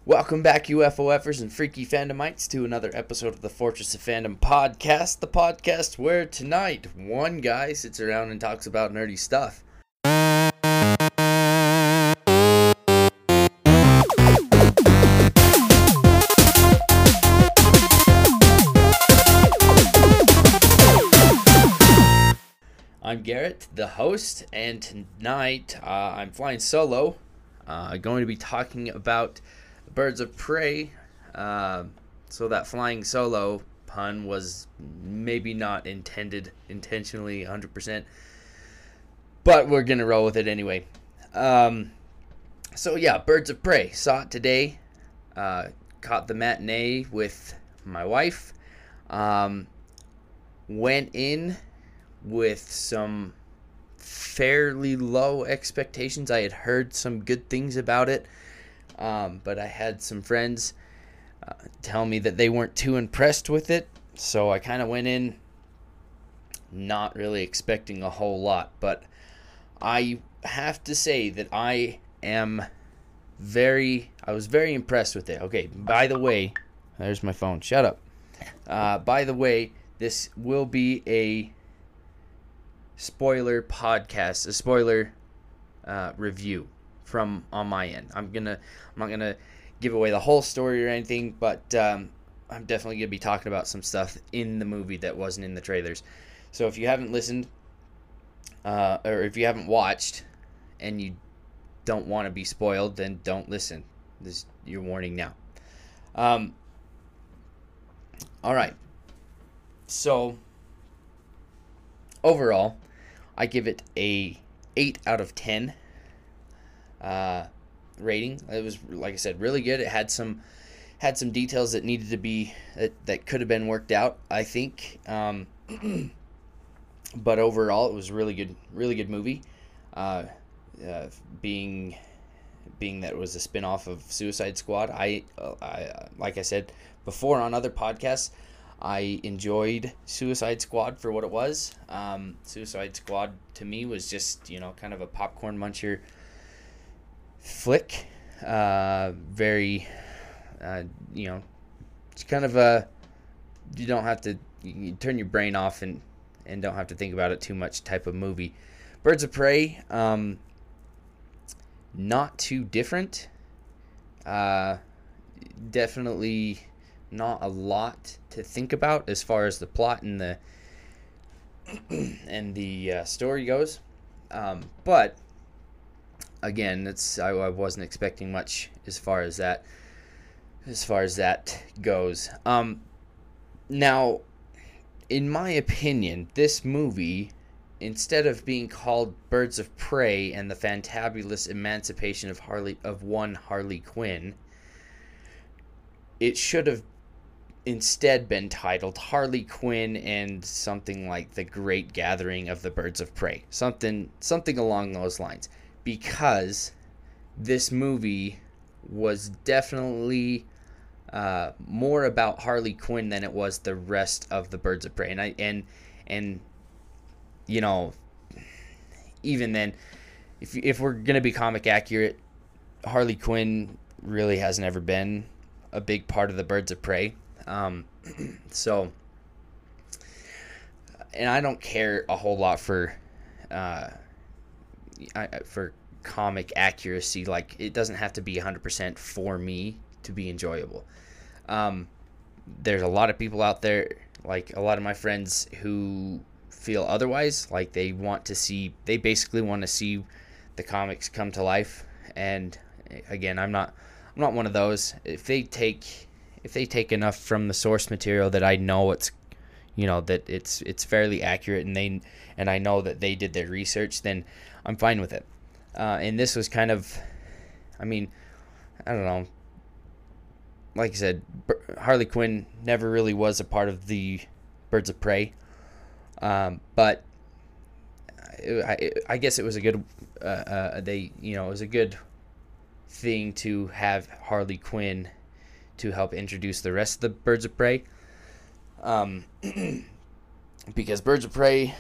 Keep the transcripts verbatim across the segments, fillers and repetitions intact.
Welcome back, UFOFers and freaky fandomites, to another episode of the Fortress of Fandom podcast, the podcast where tonight one guy sits around and talks about nerdy stuff. I'm Garrett, the host, and tonight uh, I'm flying solo. Uh, going to be talking about Birds of Prey. Uh, so that flying solo pun was maybe not intended intentionally one hundred percent, but we're going to roll with it anyway. Um, so yeah, Birds of Prey. Saw it today. Uh, caught the matinee with my wife. Um, went in with some fairly low expectations. I had heard some good things about it, um, but I had some friends uh, tell me that they weren't too impressed with it, so I kind of went in not really expecting a whole lot. But I have to say that I am very, I was very impressed with it. Okay, by the way, there's my phone. Shut up. Uh, by the way, this will be a spoiler podcast, a spoiler uh, review from on my end. I'm gonna, I'm not gonna give away the whole story or anything, but um, I'm definitely gonna be talking about some stuff in the movie that wasn't in the trailers. So if you haven't listened, uh, or if you haven't watched, and you don't want to be spoiled, then don't listen. This is your warning now. Um. All right. So overall, I give it a eight out of ten uh, rating. It was, like I said, really good. It had some had some details that needed to be that, that could have been worked out, I think. Um, but overall, it was really good, really good movie. Uh, uh, being being that it was a spin-off of Suicide Squad, I, uh, I uh, like I said before on other podcasts, I enjoyed Suicide Squad for what it was. Um, Suicide Squad to me was just, you know, kind of a popcorn muncher flick. Uh, very, uh, you know, it's kind of a, you don't have to, you turn your brain off and, and don't have to think about it too much type of movie. Birds of Prey, um, not too different. Uh, definitely not a lot to think about as far as the plot and the and the uh, story goes, um, but again, it's I, I wasn't expecting much as far as that as far as that goes. Um, now, in my opinion, this movie, instead of being called Birds of Prey and the Fantabulous Emancipation of Harley of one Harley Quinn, it should have instead been titled Harley Quinn and something like The Great Gathering of the Birds of Prey. Something something along those lines. Because this movie was definitely uh, more about Harley Quinn than it was the rest of the Birds of Prey. And I and and you know, even then, if if we're gonna be comic accurate, Harley Quinn really hasn't ever been a big part of the Birds of Prey. Um, so, and I don't care a whole lot for, uh, I, for comic accuracy. Like, it doesn't have to be one hundred percent for me to be enjoyable. Um, there's a lot of people out there, like a lot of my friends, who feel otherwise. Like, they want to see, they basically want to see the comics come to life. And again, I'm not, I'm not one of those. If they take If they take enough from the source material that I know it's, you know, that it's it's fairly accurate, and they and I know that they did their research, then I'm fine with it. Uh, and this was kind of, I mean, I don't know. Like I said, Harley Quinn never really was a part of the Birds of Prey, um, but it, I, I guess it was a good. Uh, uh, they you know it was a good thing to have Harley Quinn to help introduce the rest of the Birds of Prey. Um, because Birds of Prey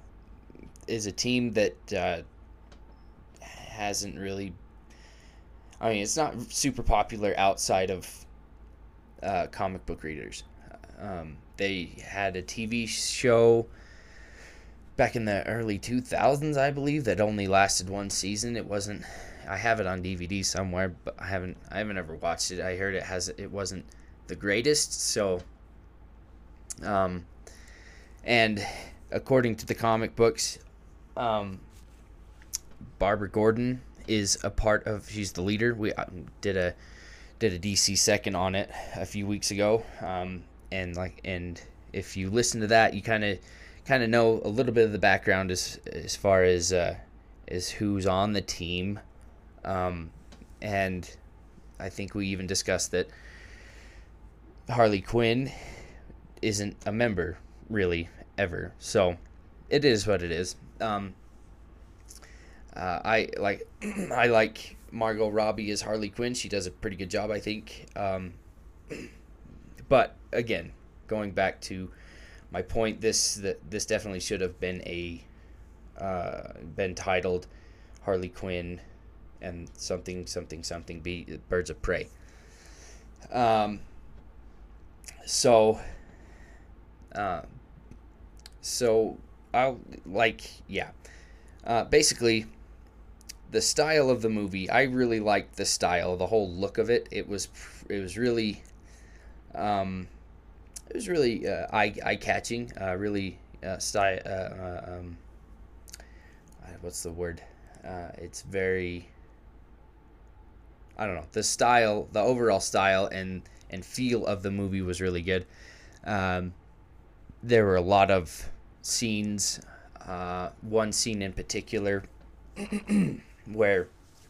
is a team that uh, hasn't really I mean, it's not super popular outside of uh, comic book readers. Um, they had a T V show back in the early two thousands, I believe, that only lasted one season. It wasn't. I have it on D V D somewhere, but I haven't. I haven't ever watched it. I heard it has. It wasn't the greatest. So, um, and according to the comic books, um, Barbara Gordon is a part of. She's the leader. We did a did a D C second on it a few weeks ago. Um, and like, and if you listen to that, you kind of kind of know a little bit of the background as as far as uh, as who's on the team. Um, and I think we even discussed that Harley Quinn isn't a member really ever. So it is what it is. Um, uh, I like I like Margot Robbie as Harley Quinn. She does a pretty good job, I think. Um, but again, going back to my point, this that this definitely should have been a uh, been titled Harley Quinn and something something something be Birds of Prey. Um. So. Uh, so I'll like yeah. Uh, basically, the style of the movie, I really liked the style, the whole look of it. It was it was really. Um, It was really uh, eye eye catching. Uh, really, uh, style. Uh, uh, um, what's the word? Uh, it's very. I don't know. The style, the overall style and and feel of the movie was really good. Um, there were a lot of scenes. Uh, one scene in particular, where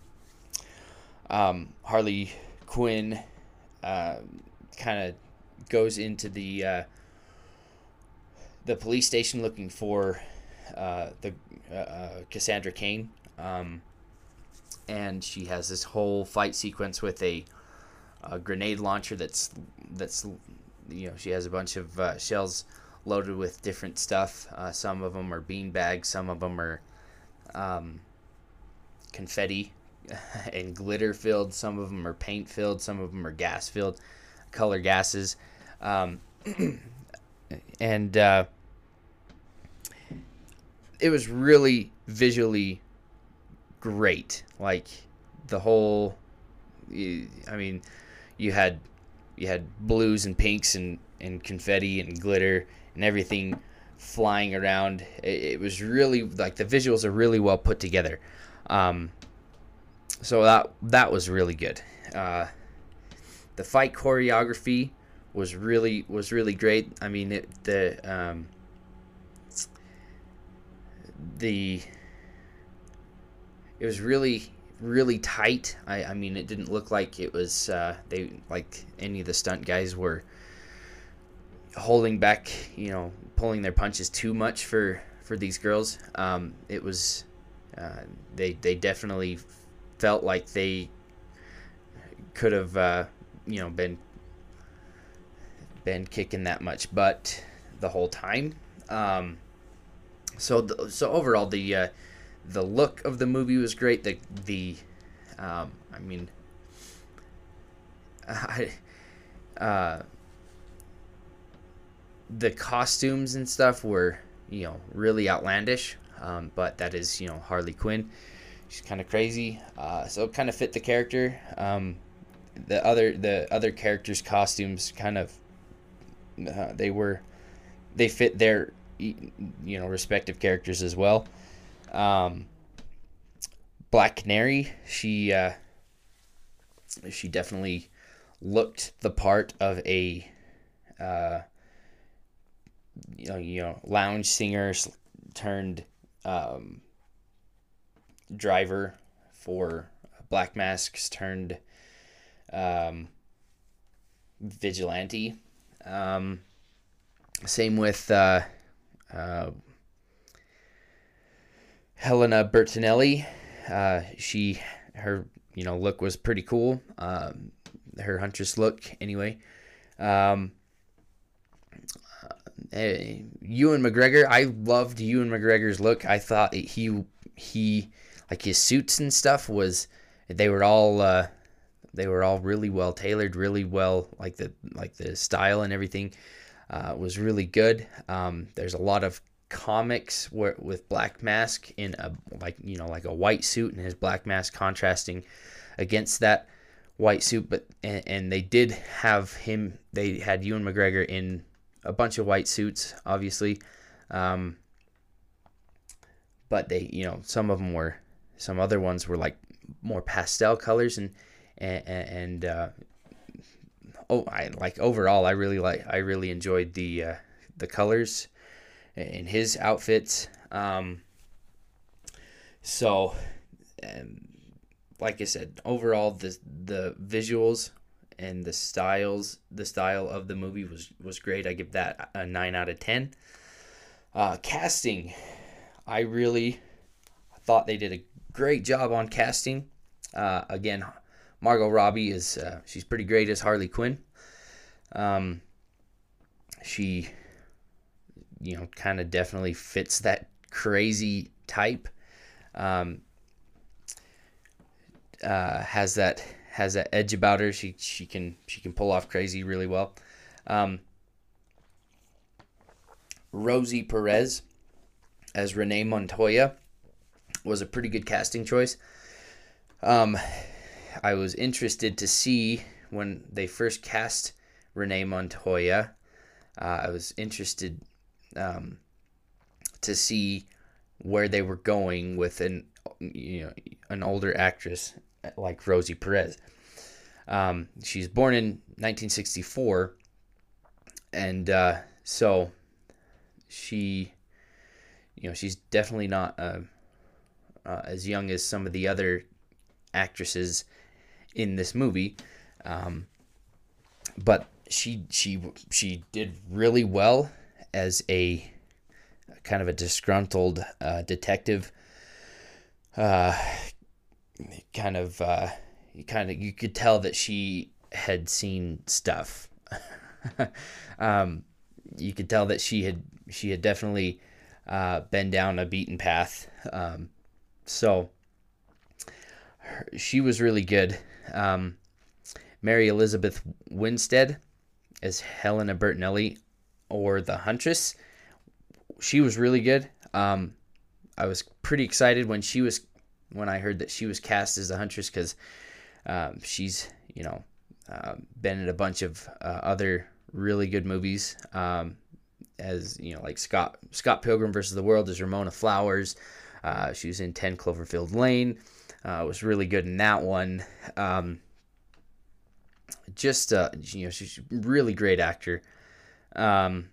um, Harley Quinn uh, kind of goes into the uh, the police station looking for uh, the uh, uh, Cassandra Cain, um, and she has this whole fight sequence with a, a grenade launcher that's that's you know she has a bunch of uh, shells loaded with different stuff. Uh, some of them are bean bags, some of them are um, confetti and glitter filled, some of them are paint filled, some of them are gas filled, color gases. Um, and uh, it was really visually great. Like the whole, I mean, you had you had blues and pinks and, and confetti and glitter and everything flying around. It, it was really like the visuals are really well put together. Um, so that that was really good. Uh, the fight choreography was really was really great. I mean, it, the um, the it was really really tight. I, I mean, it didn't look like it was uh, they like any of the stunt guys were holding back, you know, pulling their punches too much for for these girls. Um, it was uh, they they definitely felt like they could have uh, you know been. been kicking that much butt the whole time. Um, so the, so overall the uh, the look of the movie was great. The the um, I mean I, uh, the costumes and stuff were you know really outlandish. Um, but that is you know Harley Quinn. She's kind of crazy. Uh, so it kind of fit the character. Um, the other the other characters' costumes kind of Uh, they were they fit their you know respective characters as well. um, Black Canary, she uh, she definitely looked the part of a uh, you know, you know lounge singer turned um, driver for Black Masks turned um, vigilante. Um, same with uh, uh, Helena Bertinelli. Uh, she, her, you know, look was pretty cool. Um, her huntress look, anyway. Um, uh, Ewan McGregor. I loved Ewan McGregor's look. I thought he he like his suits and stuff was they were all uh, they were all really well tailored, really well, like the like the style and everything uh, was really good. Um, there's a lot of comics where, with Black Mask in a like you know like a white suit and his black mask contrasting against that white suit, but and, and they did have him. They had Ewan McGregor in a bunch of white suits, obviously, um, but they you know some of them were some other ones were like more pastel colors and and, and uh, oh I like overall I really like I really enjoyed the uh, the colors in his outfits. Um, so, um, like I said, overall the the visuals and the styles, the style of the movie was was great. I give that a nine out of ten. Uh, casting, I really thought they did a great job on casting. Uh, again, Margot Robbie is uh, she's pretty great as Harley Quinn. Um, she you know, kind of definitely fits that crazy type. Um, uh, has that has that edge about her. She she can she can pull off crazy really well. Um, Rosie Perez as Renee Montoya was a pretty good casting choice. Um, I was interested to see when they first cast Renee Montoya. Uh, I was interested. Um, to see where they were going with an you know an older actress like Rosie Perez. Um, she's born in nineteen sixty-four, and uh, so she, you know, she's definitely not uh, uh, as young as some of the other actresses in this movie, um, but she she she did really well as a kind of a disgruntled uh, detective. Uh, kind of, uh, you kind of, you could tell that she had seen stuff. um, you could tell that she had, she had definitely uh, been down a beaten path. Um, so her, she was really good. Um, Mary Elizabeth Winstead as Helena Bertinelli, or the Huntress. She was really good. Um, I was pretty excited when she was when I heard that she was cast as the Huntress because um, she's you know uh, been in a bunch of uh, other really good movies. Um, as you know, like Scott Scott Pilgrim versus the World as Ramona Flowers. Uh, she was in ten Cloverfield Lane. Uh, was really good in that one. Um, just uh, you know, she's a really great actor. Um,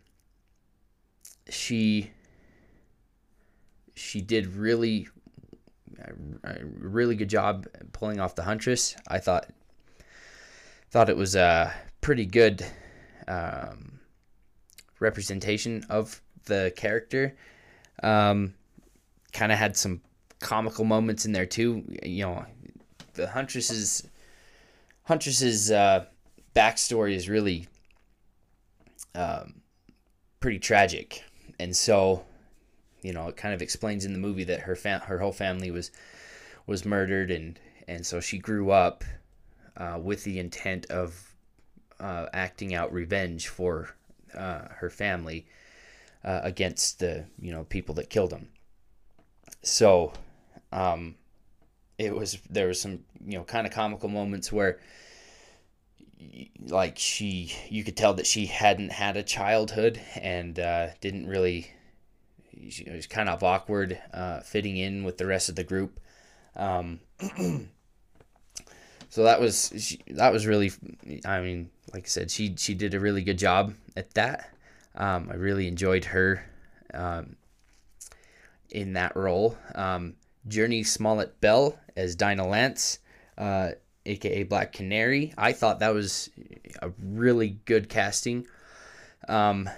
she she did really a really good job pulling off the Huntress. I thought thought it was a pretty good um, representation of the character. Um, kind of had some comical moments in there too. You know, the Huntress's Huntress's uh, backstory is really um, pretty tragic, and so you know it kind of explains in the movie that her fam- her whole family was was murdered, and and so she grew up uh, with the intent of uh, acting out revenge for uh, her family uh, against the you know people that killed them. So, um, it was there was some you know kind of comical moments where, like she, you could tell that she hadn't had a childhood and uh, didn't really. It was kind of awkward uh, fitting in with the rest of the group. Um, so that was she, that was really. I mean, like I said, she she did a really good job at that. Um, I really enjoyed her. Um, in that role. Um, Journey Smollett Bell as Dinah Lance, uh, aka Black Canary. I thought that was a really good casting. Um,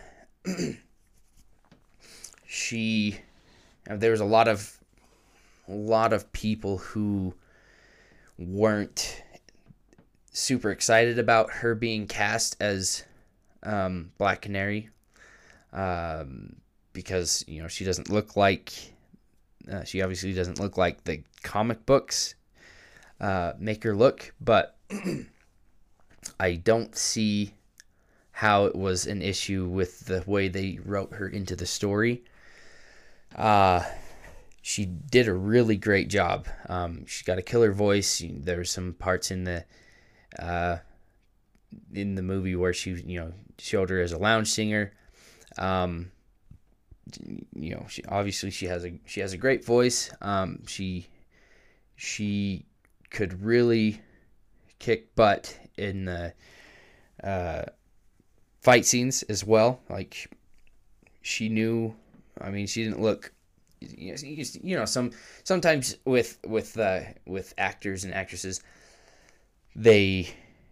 she, there was a lot of, a lot of people who weren't super excited about her being cast as um, Black Canary. Um, because you know she doesn't look like uh, she obviously doesn't look like the comic books uh, make her look, but I don't see how it was an issue with the way they wrote her into the story. Uh, she did a really great job. Um, she's got a killer voice. There were some parts in the uh, in the movie where she, you know, showed her as a lounge singer. Um, you know, she obviously she has a she has a great voice. Um, she she could really kick butt in the uh, fight scenes as well. Like, she knew. I mean, she didn't look. You know, some sometimes with with uh, with actors and actresses, they,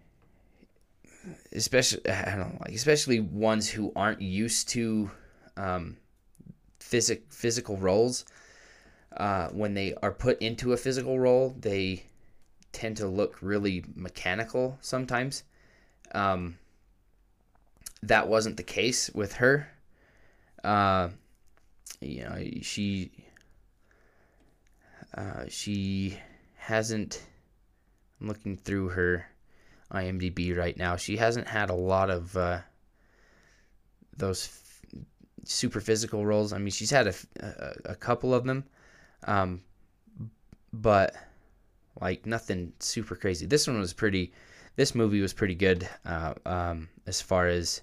especially I don't know, like especially ones who aren't used to um, physic physical roles. Uh, when they are put into a physical role, they tend to look really mechanical sometimes. Um, that wasn't the case with her. Uh, you know, she uh, she hasn't. I'm looking through her IMDb right now. She hasn't had a lot of uh, those f- super physical roles. I mean, she's had a, a, a couple of them, um, but like nothing super crazy. This one was pretty. This movie was pretty good uh, um, as far as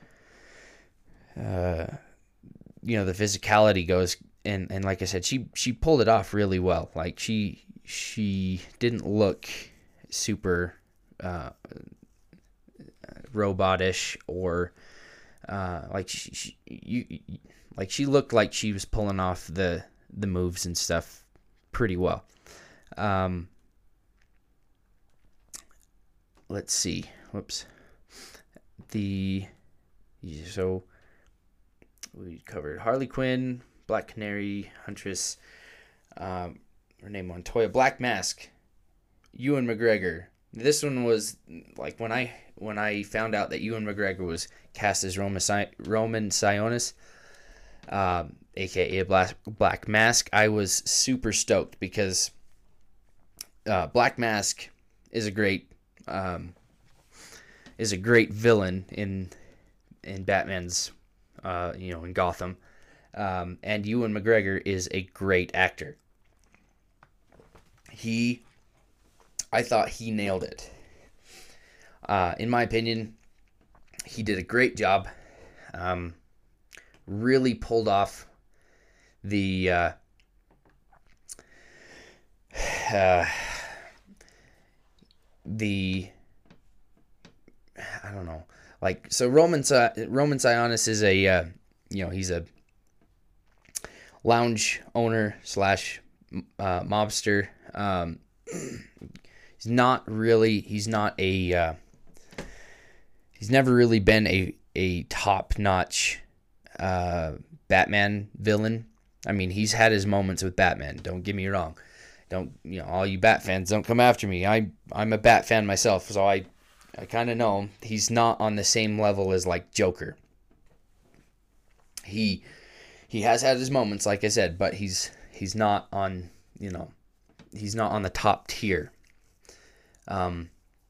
uh, you know, the physicality goes. And, and like I said, she she pulled it off really well. Like she she didn't look super uh, robotish or uh, like she, she you like she looked like she was pulling off the the moves and stuff pretty well. Um, let's see. Whoops. The so we covered Harley Quinn, Black Canary, Huntress, um, Renee Montoya, Black Mask, Ewan McGregor. This one was like when I when I found out that Ewan McGregor was cast as Roman Roman Sionis, um, aka Black Black Mask, I was super stoked because uh, Black Mask is a great um, is a great villain in in Batman's uh, you know in Gotham. Um, and Ewan McGregor is a great actor. He, I thought he nailed it. Uh, in my opinion, he did a great job. Um, really pulled off the uh, uh, the I don't know, like so Roman Roman Sionis is a uh, you know he's a lounge owner slash uh, mobster. Um, he's not really. He's not a. Uh, he's never really been a a top notch uh, Batman villain. I mean, he's had his moments with Batman. Don't get me wrong. Don't you know? All you Bat fans, don't come after me. I I'm a Bat fan myself, so I I kind of know him. He's not on the same level as like Joker. He. He has had his moments, like I said, but he's he's not on, you know, he's not on the top tier. Um,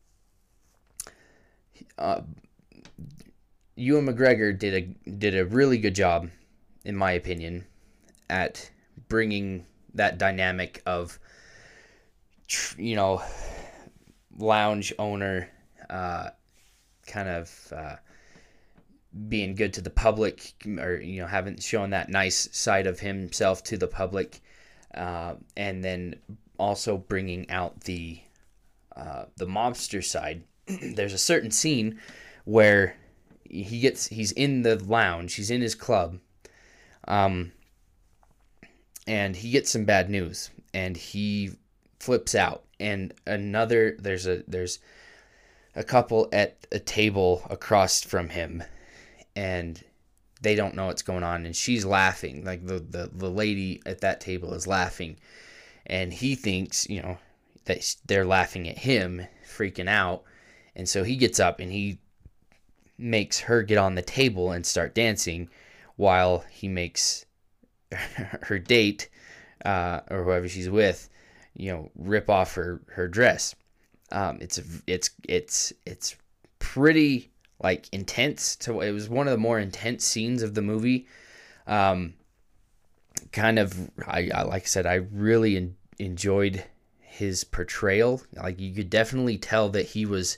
uh, Ewan McGregor did a did a really good job, in my opinion, at bringing that dynamic of, you know, lounge owner, uh, kind of. Uh, being good to the public, or you know having shown that nice side of himself to the public, uh, and then also bringing out the uh, the mobster side. There's a certain scene where he gets he's in the lounge, he's in his club, um, and he gets some bad news, and he flips out. And another there's a there's a couple at a table across from him, and they don't know what's going on, and she's laughing. Like the, the, the lady at that table is laughing, and he thinks, you know, that they're laughing at him, freaking out. And so he gets up and he makes her get on the table and start dancing while he makes her date, uh, or whoever she's with, you know, rip off her, her dress. Um, it's it's it's it's pretty like intense. To it was one of the more intense scenes of the movie. Um, kind of, I, I like I said, I really en- enjoyed his portrayal. Like you could definitely tell that he was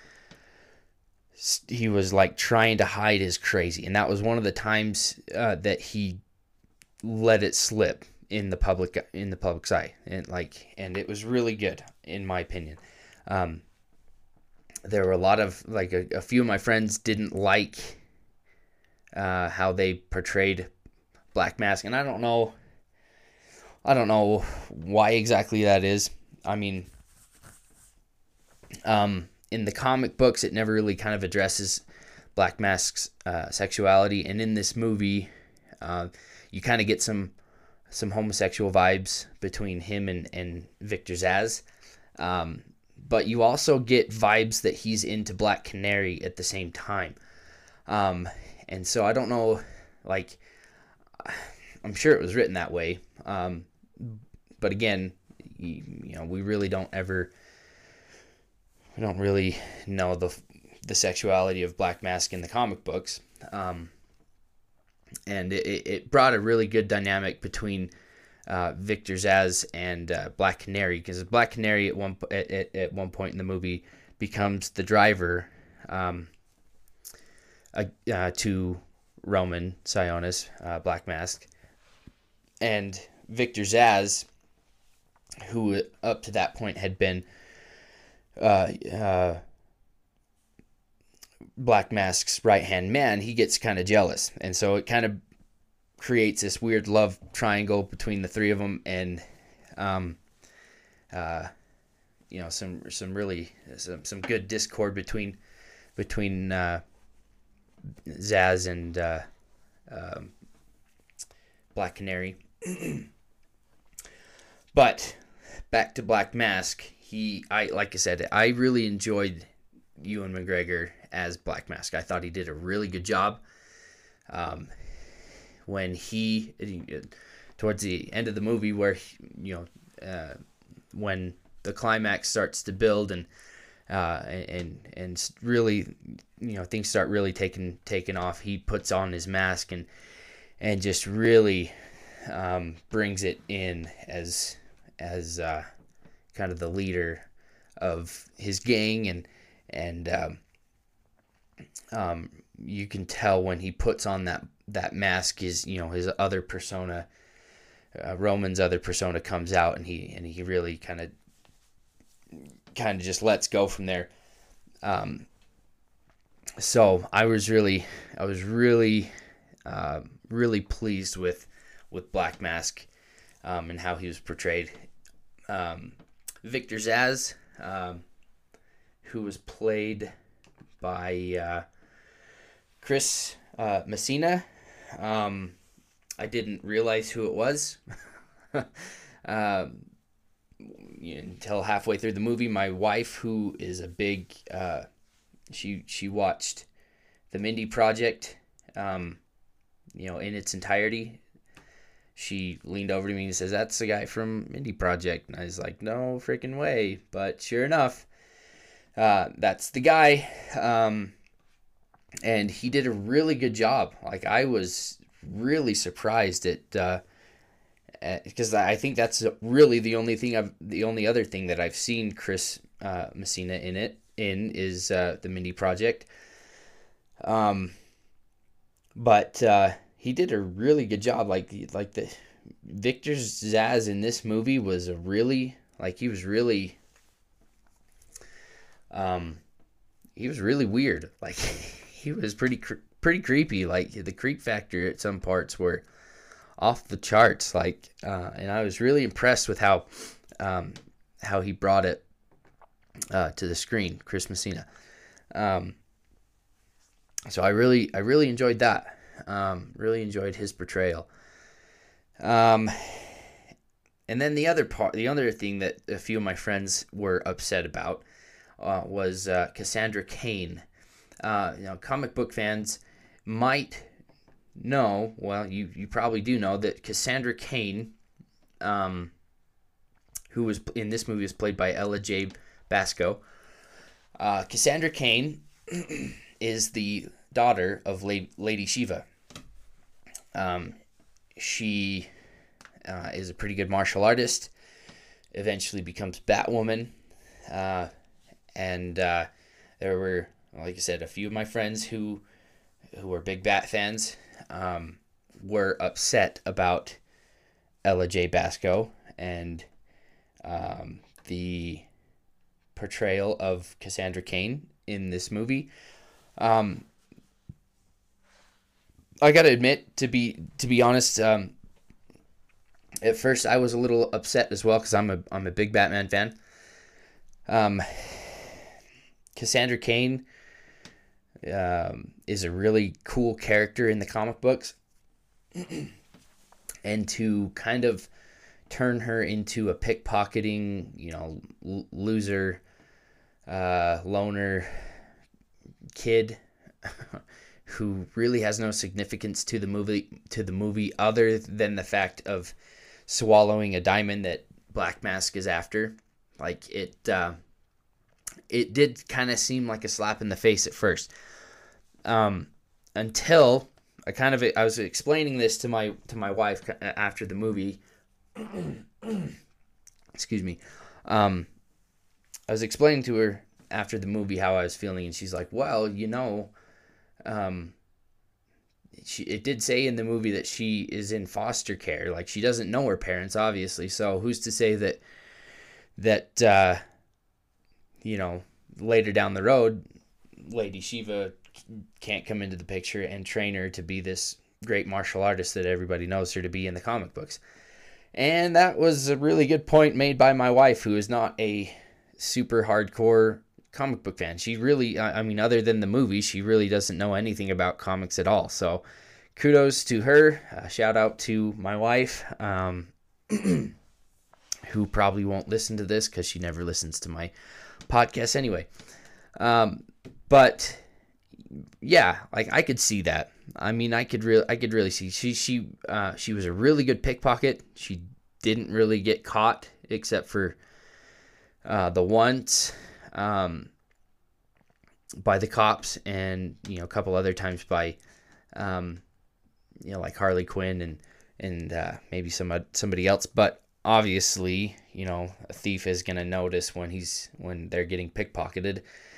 he was like trying to hide his crazy, and that was one of the times uh, that he let it slip in the public in the public's eye, and like and it was really good in my opinion. Um, there were a lot of like a, a few of my friends didn't like uh, how they portrayed Black Mask, and I don't know, I don't know why exactly that is. I mean, um, in the comic books, it never really kind of addresses Black Mask's uh, sexuality, and in this movie, uh, you kind of get some some homosexual vibes between him and and Victor Zsasz, um, but you also get vibes that he's into Black Canary at the same time, um, and so I don't know, like, I'm sure it was written that way, um, but again, you, you know, we really don't ever. We don't really know the the sexuality of Black Mask in the comic books, um, and it, it brought a really good dynamic between uh, Victor Zsasz and uh, Black Canary, because Black Canary at one at, at, at one point in the movie becomes the driver um, uh, uh, to Roman Sionis, uh, Black Mask, and Victor Zsasz, who up to that point had been Uh, uh, Black Mask's right-hand man, he gets kind of jealous. And so it kind of creates this weird love triangle between the three of them, and, um, uh, you know, some some really, some, some good discord between, between uh, Zsasz and uh, um, Black Canary. But back to Black Mask. He, I like I said, I really enjoyed Ewan McGregor as Black Mask. I thought he did a really good job. Um, when he, towards the end of the movie, where you know, uh, when the climax starts to build and uh, and and really, you know, things start really taking taking off. He puts on his mask and and just really um, brings it in as as. Uh, kind of the leader of his gang, and and um, um, you can tell when he puts on that that mask, is you know his other persona, uh, Roman's other persona comes out, and he and he really kind of kind of just lets go from there. Um, so I was really I was really uh, really pleased with with Black Mask um, and how he was portrayed. Um, Victor Zsasz, um, who was played by uh, Chris uh, Messina. Um, I didn't realize who it was um, until halfway through the movie. My wife, who is a big, uh, she she watched the Mindy Project, um, you know, in its entirety. She leaned over to me and says, "That's the guy from Mindy Project." And I was like, "No freaking way." But sure enough, uh, that's the guy. Um, and he did a really good job. Like, I was really surprised at, uh, because I think that's really the only thing I've, the only other thing that I've seen Chris uh, Messina in it, in is uh, the Mindy Project. Um, but, uh, he did a really good job. Like, like the Victor Zsasz in this movie was a really, like, he was really, um, he was really weird. Like, he was pretty, pretty creepy. Like, the creep factor at some parts were off the charts. Like, uh, and I was really impressed with how, um, how he brought it uh, to the screen, Chris Messina. Um, so I really, I really enjoyed that. Um, really enjoyed his portrayal. Um, and then the other part, the other thing that a few of my friends were upset about uh, was uh, Cassandra Cain. Uh, you know, comic book fans might know, well, you, you probably do know that Cassandra Cain, um, who was in this movie, was played by Ella J. Basco. Uh, Cassandra Cain is the daughter of La- Lady Shiva. Um, she uh, is a pretty good martial artist. Eventually becomes Batwoman, uh, and uh, there were, like I said, a few of my friends who who were big Bat fans um, were upset about Ella J. Basco and um, the portrayal of Cassandra Cain in this movie. Um, I gotta admit, to be to be honest, um, at first I was a little upset as well because I'm a I'm a big Batman fan. Um, Cassandra Cain um, is a really cool character in the comic books, and to kind of turn her into a pickpocketing, you know, l- loser, uh, loner kid who really has no significance to the movie to the movie other than the fact of swallowing a diamond that Black Mask is after. Like it, uh, it did kind of seem like a slap in the face at first. Um, until I kind of I was explaining this to my to my wife after the movie. Excuse me. Um, I was explaining to her after the movie how I was feeling, and she's like, "Well, you know, um, she it did say in the movie that she is in foster care. Like she doesn't know her parents, obviously. So who's to say that that uh, you know, later down the road, Lady Shiva can't come into the picture and train her to be this great martial artist that everybody knows her to be in the comic books." And that was a really good point made by my wife, who is not a super hardcore comic book fan. She really, I mean, other than the movie, she really doesn't know anything about comics at all. So kudos to her. Uh, shout out to my wife, um, who probably won't listen to this because she never listens to my podcast anyway. Um, but yeah, like I could see that. I mean, I could really, I could really see she, she, uh, she was a really good pickpocket. She didn't really get caught except for uh, the once um, by the cops, and you know, a couple other times by, um, you know, like Harley Quinn and and uh, maybe some somebody else. But obviously, you know, a thief is gonna notice when he's when they're getting pickpocketed.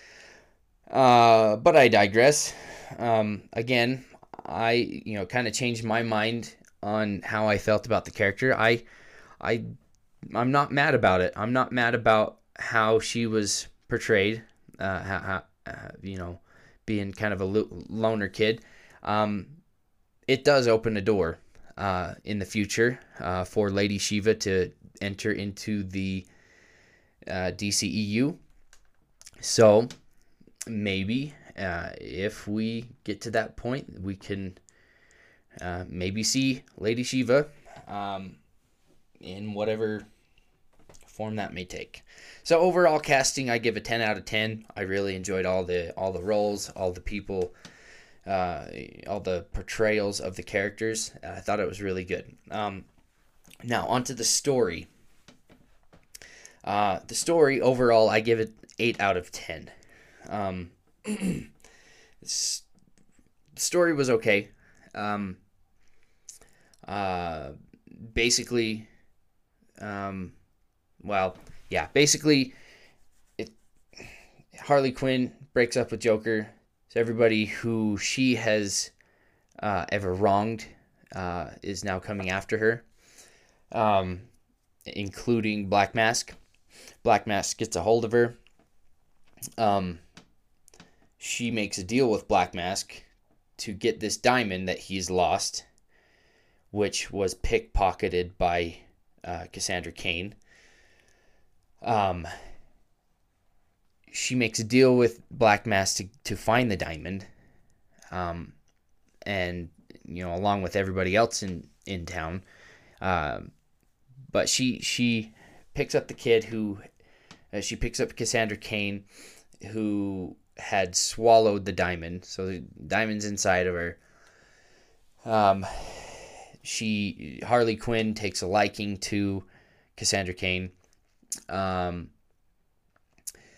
Uh, but I digress. Um, again, I, you know, kind of changed my mind on how I felt about the character. I, I, I'm not mad about it. I'm not mad about how she was portrayed. Uh, how, how uh, you know, being kind of a loner kid. Um, it does open a door uh, in the future uh, for Lady Shiva to enter into the uh, D C E U. So maybe uh, if we get to that point, we can uh, maybe see Lady Shiva um, in whatever form that may take. So overall casting, I give a ten out of ten. I really enjoyed all the all the roles, all the people, uh, all the portrayals of the characters. I thought it was really good. Um, now onto the story. Uh, the story overall, I give it eight out of ten. Um, the story was okay. Um, uh, basically, um, well, yeah, basically, it Harley Quinn breaks up with Joker. So everybody who she has uh, ever wronged uh, is now coming after her, um, including Black Mask. Black Mask gets a hold of her. Um, she makes a deal with Black Mask to get this diamond that he's lost, which was pickpocketed by uh, Cassandra Cain. Um, she makes a deal with Black Mask to, to find the diamond, um, and you know, along with everybody else in in town. Um, but she she picks up the kid who uh, she picks up Cassandra Cain, who had swallowed the diamond. So the diamond's inside of her. Um, she Harley Quinn takes a liking to Cassandra Cain. Um,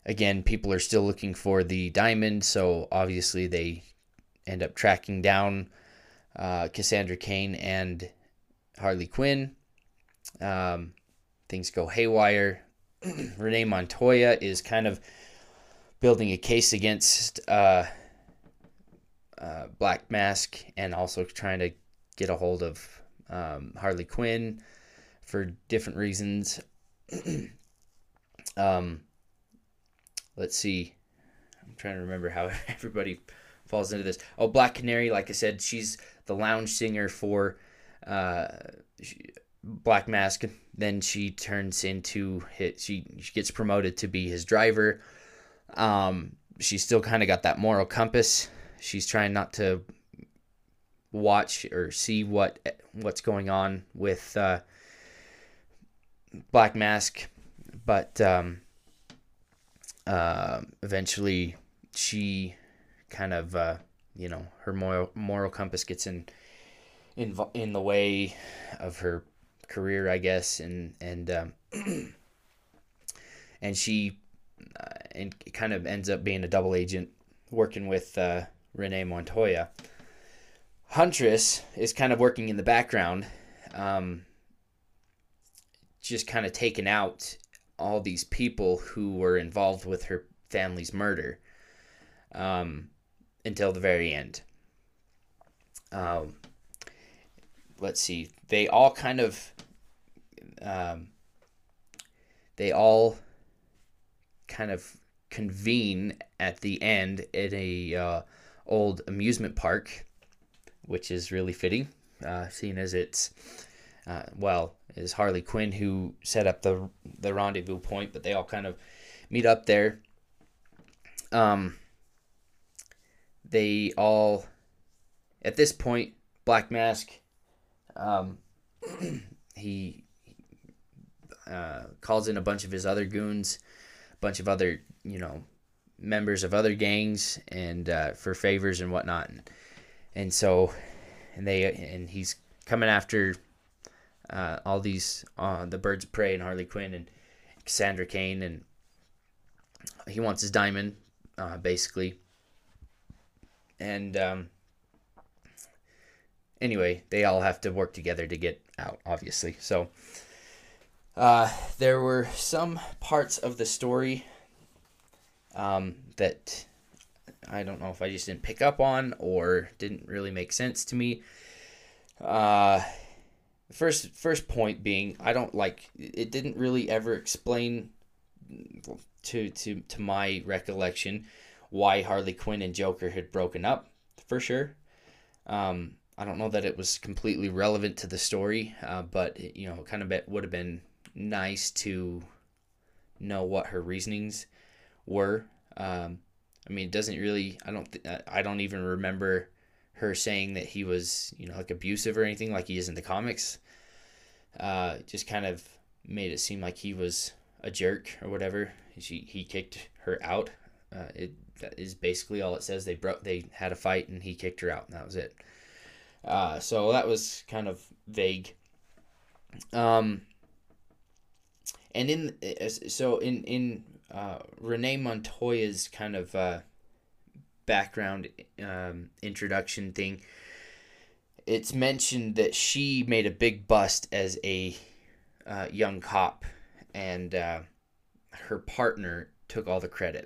again, people are still looking for the diamond, so obviously they end up tracking down uh, Cassandra Cain and Harley Quinn. Um, things go haywire. Renee Montoya is kind of building a case against uh, uh, Black Mask, and also trying to get a hold of um, Harley Quinn for different reasons. um, let's see. I'm trying to remember how everybody falls into this. Oh, Black Canary, like I said, she's the lounge singer for uh, Black Mask. Then she turns into hit. She, she gets promoted to be his driver. Um, she's still kind of got that moral compass. She's trying not to watch or see what what's going on with uh, Black Mask, but um, uh, eventually she kind of uh, you know her moral moral compass gets in in in the way of her career, I guess, and and um, and she uh, and kind of ends up being a double agent working with uh, Renee Montoya. Huntress is kind of working in the background, um, just kind of taking out all these people who were involved with her family's murder um, until the very end. Um, let's see. They all kind of, um, they all kind of convene at the end at a uh, old amusement park, which is really fitting, uh, seeing as it's, uh, well, is Harley Quinn who set up the the rendezvous point, but they all kind of meet up there. Um, they all, at this point, Black Mask, um, he uh, calls in a bunch of his other goons, a bunch of other, you know, members of other gangs, and uh, for favors and whatnot. And, And so, and they and he's coming after uh, all these uh, the Birds of Prey and Harley Quinn and Cassandra Cain, and he wants his diamond, uh, basically. And um, anyway, they all have to work together to get out, obviously. So uh, there were some parts of the story um, that I don't know if I just didn't pick up on or didn't really make sense to me. Uh, first, first point being, I don't like, it didn't really ever explain to, to, to my recollection why Harley Quinn and Joker had broken up, for sure. Um, I don't know that it was completely relevant to the story, uh, but it, you know, kind of it would have been nice to know what her reasonings were. Um, I mean, it doesn't really, I don't, th- I don't even remember her saying that he was, you know, like abusive or anything like he is in the comics. Uh, just kind of made it seem like he was a jerk or whatever. She, he kicked her out. Uh, it that is basically all it says. They broke, they had a fight and he kicked her out, and that was it. Uh, so that was kind of vague. Um, and in, so in, in, Uh, Renee Montoya's kind of uh, background um, introduction thing, it's mentioned that she made a big bust as a uh, young cop, and uh, her partner took all the credit.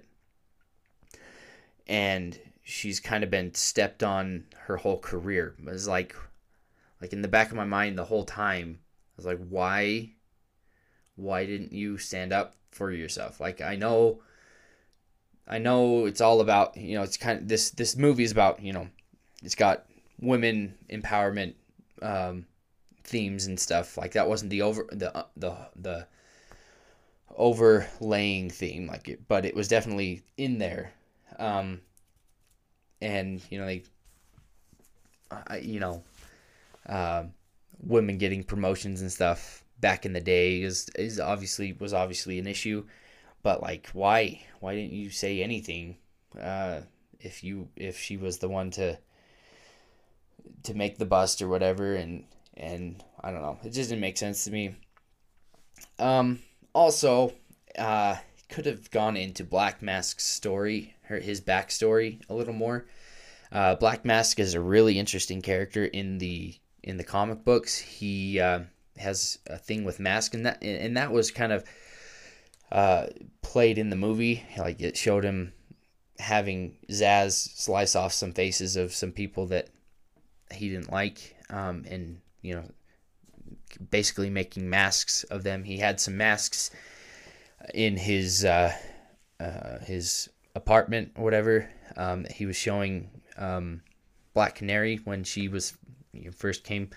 And she's kind of been stepped on her whole career. It was like, like in the back of my mind the whole time, I was like, why, why didn't you stand up for yourself? Like, I know, I know it's all about, you know, it's kind of, this, this movie is about, you know, it's got women empowerment um, themes and stuff. Like, that wasn't the over, the, uh, the, the overlaying theme, like it, but it was definitely in there. Um, and, you know, they, I, you know, uh, women getting promotions and stuff back in the day is is obviously was obviously an issue, but like, why why didn't you say anything uh, if you if she was the one to to make the bust or whatever? And and I don't know, it just didn't make sense to me. Um, also, uh, could have gone into Black Mask's story, her his backstory a little more. Uh, Black Mask is a really interesting character in the in the comic books. He uh, has a thing with Mask, and that and that was kind of uh, played in the movie. Like, it showed him having Zsasz slice off some faces of some people that he didn't like, um, and you know, basically making masks of them. He had some masks in his uh, uh, his apartment or whatever. Um, he was showing um, Black Canary when she was you know, first came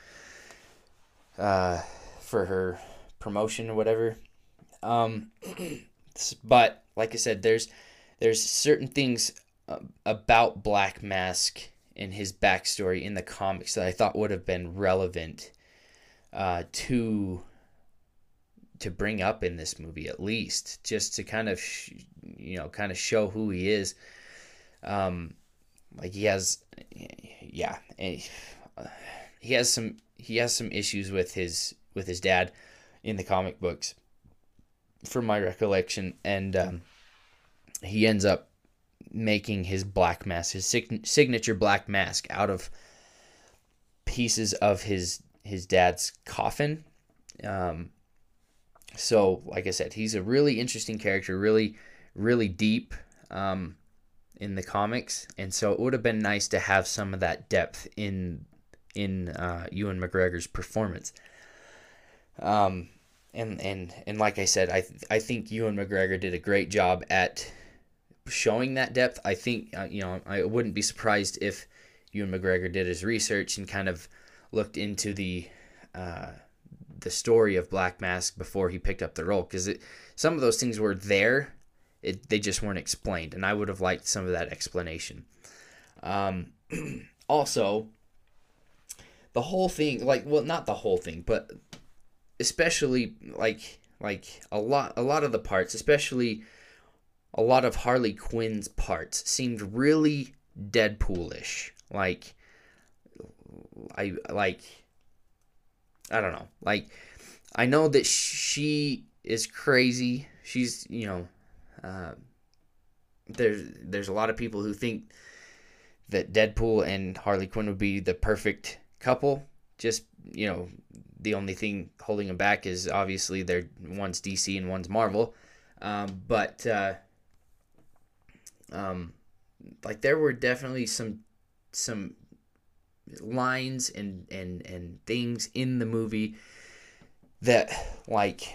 uh, for her promotion or whatever. Um, but like I said, there's there's certain things about Black Mask and his backstory in the comics that I thought would have been relevant uh, to to bring up in this movie, at least, just to kind of sh- you know kind of show who he is. Um, like he has, yeah, he has some he has some issues with his with his dad in the comic books, from my recollection, and um, he ends up making his Black Mask, his sig- signature Black Mask, out of pieces of his his dad's coffin. Um, so, like I said, he's a really interesting character, really, really deep um, in the comics, and so it would have been nice to have some of that depth in in uh, Ewan McGregor's performance. Um, and and and like I said, I th- I think Ewan McGregor did a great job at showing that depth. I think uh, you know I wouldn't be surprised if Ewan McGregor did his research and kind of looked into the uh, the story of Black Mask before he picked up the role, because some of those things were there, it, they just weren't explained, and I would have liked some of that explanation. Um, also, the whole thing, like, well, not the whole thing, but especially like like a lot a lot of the parts, especially a lot of Harley Quinn's parts, seemed really Deadpoolish. Like, I like. I don't know. Like, I know that she is crazy. She's, you know, uh, there's there's a lot of people who think that Deadpool and Harley Quinn would be the perfect couple. Just, you know, the only thing holding them back is obviously they're one's D C and one's Marvel. Um, but uh, um, like there were definitely some some. lines and, and, and things in the movie that like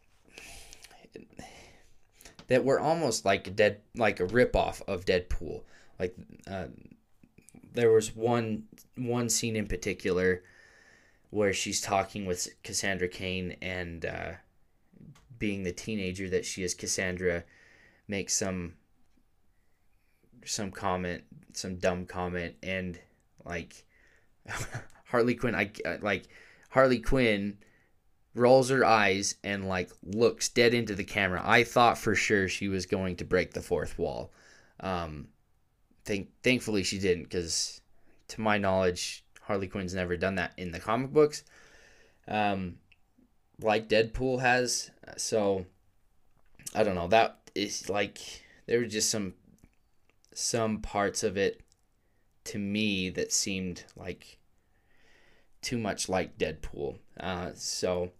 that were almost like a dead like a ripoff of Deadpool. Like uh, there was one one scene in particular where she's talking with Cassandra Cain, and uh, being the teenager that she is, Cassandra makes some some comment, some dumb comment, and like Harley Quinn, I like Harley Quinn rolls her eyes and like looks dead into the camera. I thought for sure she was going to break the fourth wall. Um, think thankfully she didn't, because to my knowledge, Harley Quinn's never done that in the comic books, um, like Deadpool has. So I don't know. That is like there were just some some parts of it to me that seemed like too much like Deadpool. Uh, so,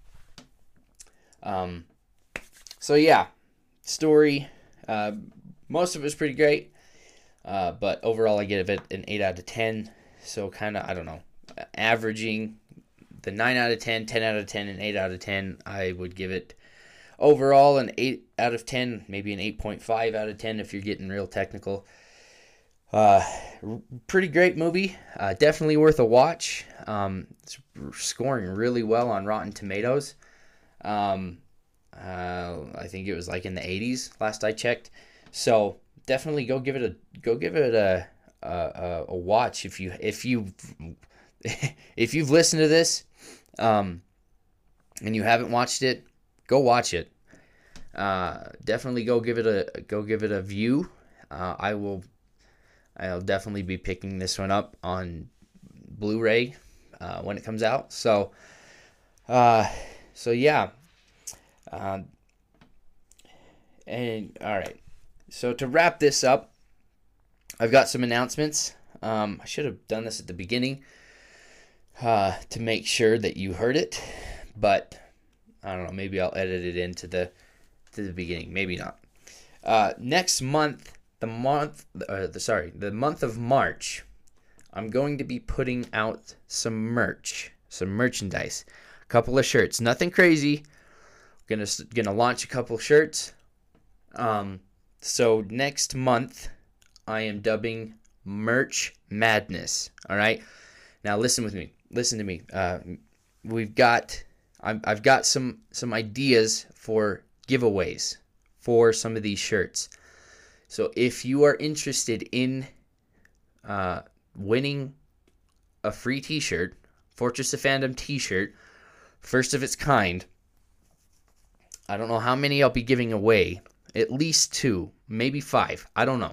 um, so yeah, story. Uh, most of it was pretty great, uh, but overall I give it an eight out of ten. So kind of, I don't know, averaging the nine out of ten, ten out of ten, and eight out of ten. I would give it overall an eight out of ten, maybe an eight point five out of ten if you're getting real technical. Uh, pretty great movie. Uh, definitely worth a watch. Um, it's scoring really well on Rotten Tomatoes. Um, uh, I think it was like in the eighties last I checked. So definitely go give it a go give it a a, a watch if you if you if you've listened to this, um, and you haven't watched it, go watch it. Uh, definitely go give it a go give it a view. Uh, I will. I'll definitely be picking this one up on Blu-ray uh, when it comes out. So, uh, so yeah. Uh, And all right. So to wrap this up, I've got some announcements. Um, I should have done this at the beginning uh, to make sure that you heard it, but I don't know. Maybe I'll edit it into the to the beginning. Maybe not. Uh, next month, the month, uh, the, sorry, the month of March, I'm going to be putting out some merch, some merchandise, a couple of shirts. Nothing crazy. Gonna gonna launch a couple shirts. Um, so next month, I am dubbing Merch Madness. All right. Now listen with me. Listen to me. Uh, we've got. I've I've got some some ideas for giveaways for some of these shirts. So if you are interested in uh, winning a free T-shirt, Fortress of Fandom T-shirt, first of its kind. I don't know how many I'll be giving away. At least two, maybe five. I don't know.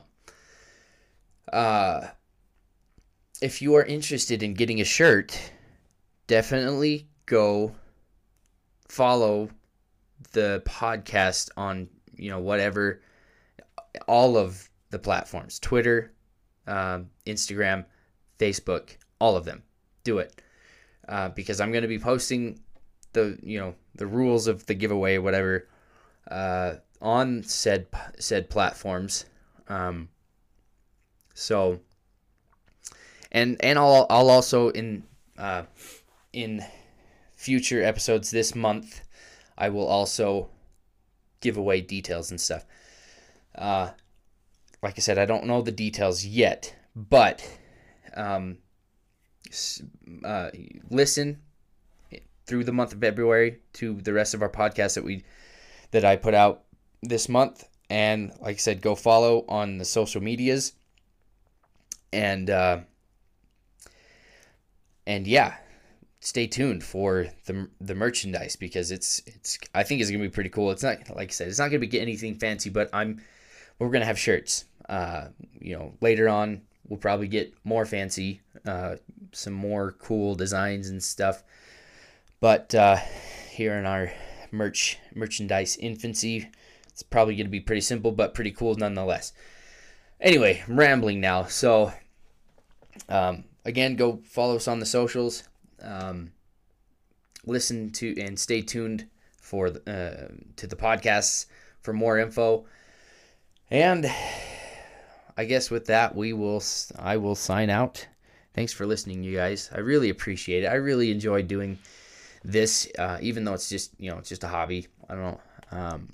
Uh, if you are interested in getting a shirt, definitely go follow the podcast on, you know, whatever, all of the platforms, Twitter, um, Instagram, Facebook, all of them. Do it. Uh, because I'm going to be posting the, you know, the rules of the giveaway, whatever, uh, on said said platforms. Um, so, and and I'll I'll also in uh, in future episodes this month, I will also give away details and stuff. Uh, like I said, I don't know the details yet, but um, uh, listen through the month of February to the rest of our podcasts that we that I put out this month, and like I said, go follow on the social medias, and uh, and yeah, stay tuned for the the merchandise, because it's it's I think it's gonna be pretty cool. It's not, like I said, it's not gonna be anything fancy, but I'm we're gonna have shirts. Uh, you know, later on we'll probably get more fancy, uh, some more cool designs and stuff. But uh, here in our merch merchandise infancy, it's probably going to be pretty simple, but pretty cool nonetheless. Anyway, I'm rambling now. So, um, again, go follow us on the socials. Um, listen to and stay tuned for the, uh, to the podcasts for more info. And I guess with that, we will. I will sign out. Thanks for listening, you guys. I really appreciate it. I really enjoy doing this, uh, even though it's just, you know, it's just a hobby. I don't know. Um,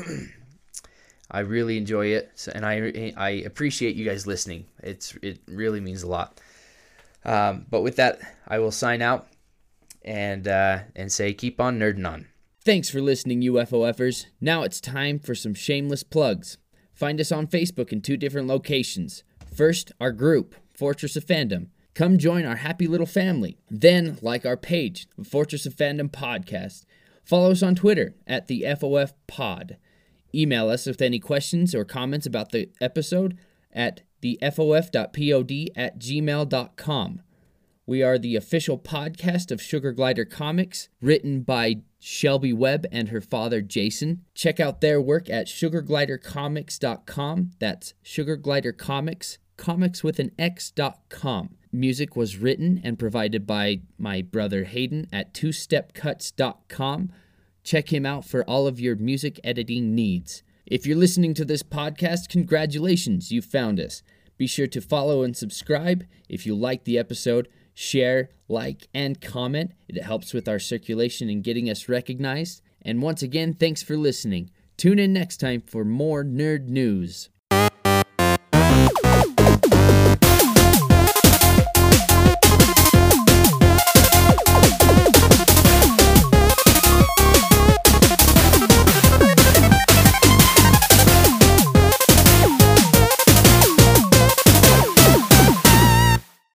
I really enjoy it, so, and I I appreciate you guys listening. It's it really means a lot. Um, but with that, I will sign out and uh, and say keep on nerding on. Thanks for listening, U F O Fers. Now it's time for some shameless plugs. Find us on Facebook in two different locations. First, our group, Fortress of Fandom. Come join our happy little family. Then, like our page, the Fortress of Fandom Podcast. Follow us on Twitter at the F O F Pod. Email us with any questions or comments about the episode at the F O F dot pod at gmail dot com. We are the official podcast of Sugar Glider Comics, written by Shelby Webb and her father Jason. Check out their work at sugar glider comics dot com. That's Sugar Glider Comics, comics with an X dot com. Music was written and provided by my brother Hayden at two step cuts dot com. Check him out for all of your music editing needs. If you're listening to this podcast, congratulations, you found us. Be sure to follow and subscribe. If you like the episode, share, like, and comment. It helps with our circulation and getting us recognized. And once again, thanks for listening. Tune in next time for more nerd news.